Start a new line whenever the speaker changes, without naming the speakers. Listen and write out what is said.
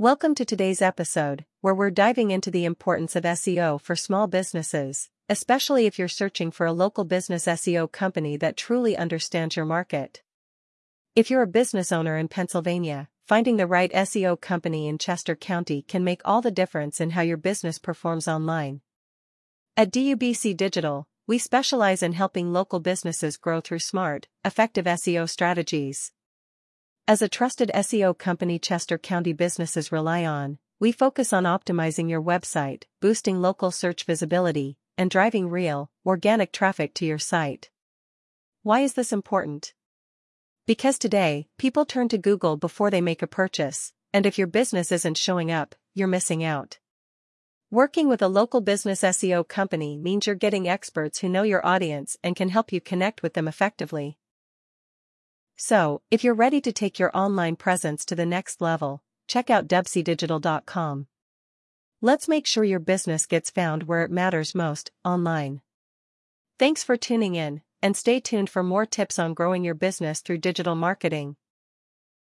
Welcome to today's episode, where we're diving into the importance of SEO for small businesses, especially if you're searching for a local business SEO company that truly understands your market. If you're a business owner in Pennsylvania, finding the right SEO company in Chester County can make all the difference in how your business performs online. At DUBC Digital, we specialize in helping local businesses grow through smart, effective SEO strategies. As a trusted SEO company Chester County businesses rely on, we focus on optimizing your website, boosting local search visibility, and driving real, organic traffic to your site. Why is this important? Because today, people turn to Google before they make a purchase, and if your business isn't showing up, you're missing out. Working with a local business SEO company means you're getting experts who know your audience and can help you connect with them effectively. So, if you're ready to take your online presence to the next level, check out dubcdigital.com. Let's make sure your business gets found where it matters most, online. Thanks for tuning in, and stay tuned for more tips on growing your business through digital marketing.